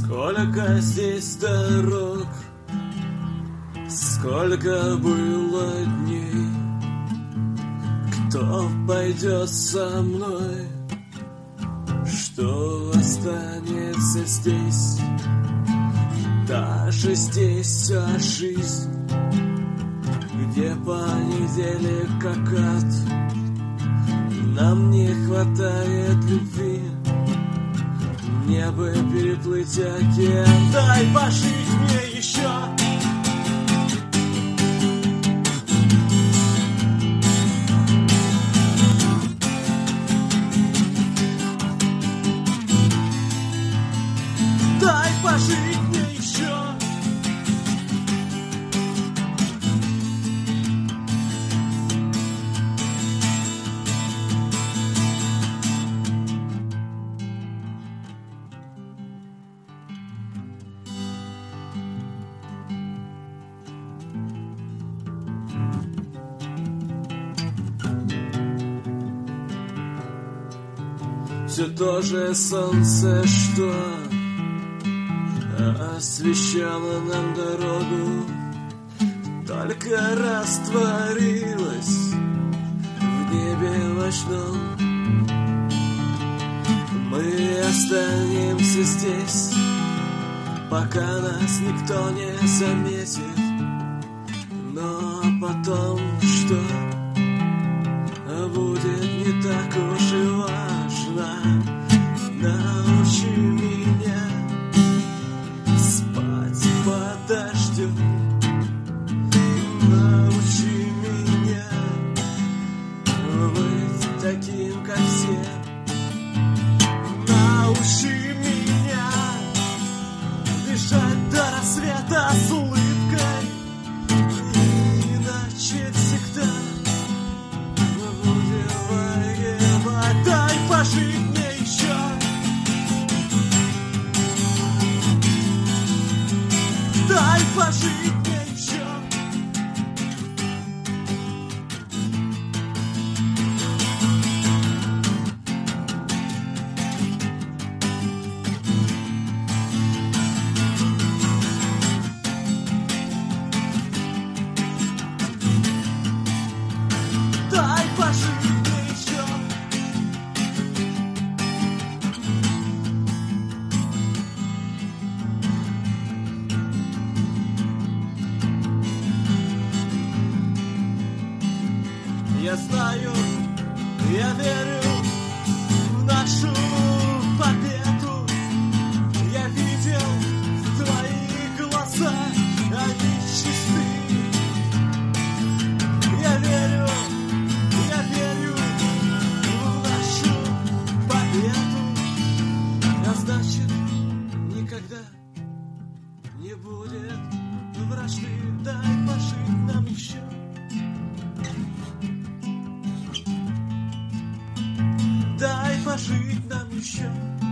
Сколько здесь дорог, сколько было дней. Кто пойдет со мной? Что останется здесь? Даже здесь вся жизнь, где понедельник как ад. Нам не хватает любви, мне бы переплыть океан. Дай пожить мне еще. Дай пожить мне еще. Все то же солнце, что освещало нам дорогу, только растворилось в небе ночном. Мы останемся здесь, пока нас никто не заметит. Но потом что будет, не так уж и важно. Научи меня спать под дождем. Научи меня быть таким, как все. Научи меня бежать до рассвета с улыбкой, иначе всегда будем воевать. Дай пожить мне еще. Дай пожить мне еще. Дай пожить мне еще. Я знаю, я верю в нашу победу. Я видел твои глаза, они чисты. Я верю в нашу победу. А значит, никогда не будет вражды. Дай пожить нам еще. Дай пожить нам еще.